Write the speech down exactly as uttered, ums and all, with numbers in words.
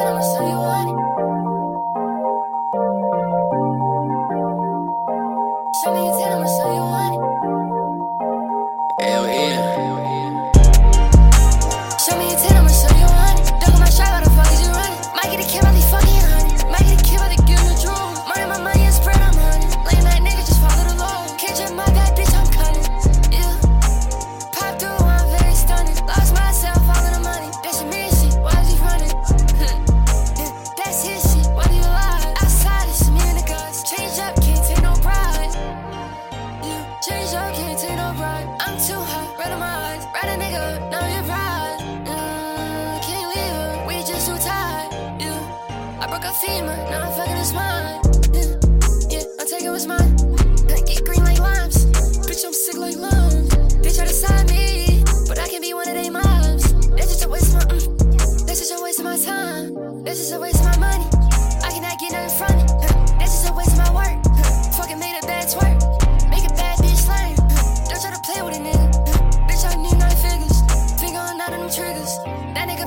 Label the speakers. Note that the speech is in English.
Speaker 1: ten, I'ma show you what. Show me your ten, I'ma show you what.
Speaker 2: Hell yeah.
Speaker 1: Show me your ten, I'ma show you what. Dug on my strap, how the fuck is you running? Might get a kid, about these fucking honey. Might get a kid, about to give him the drool. Money, my money, and spread, I'm honey. Late night nigga, just follow the law. Can't jump my bad bitch, I'm cunning. Yeah. Pop through, I'm very stunning. Lost myself, all of the money. That's your man shit, why is he running? That's his shit, why do you lie? Outside, it's me and the guys. Change up, can't take no pride. Yeah. Change up, can't take no pride. I'm too hot, red in my eyes. Red a nigga, now you're pride. Mm, can't leave her, we just too tired. Yeah. I broke a femur, now I'm fucking his mind. Yeah, yeah, I'm taking what's mine. Get green like limes. Bitch, I'm sick like limes. They try to sign me, but I can be one of they moms. That's just a waste of my, mm. That's just a waste of my time. That's just a waste of my money. I cannot get nothing from it. Huh. That's just a waste of my work. Huh. Fucking made a bad twerk. Make a bad bitch lame. Huh. Don't try to play with a nigga. Huh. Bitch, I need nine figures. Finger on none of them triggers. That nigga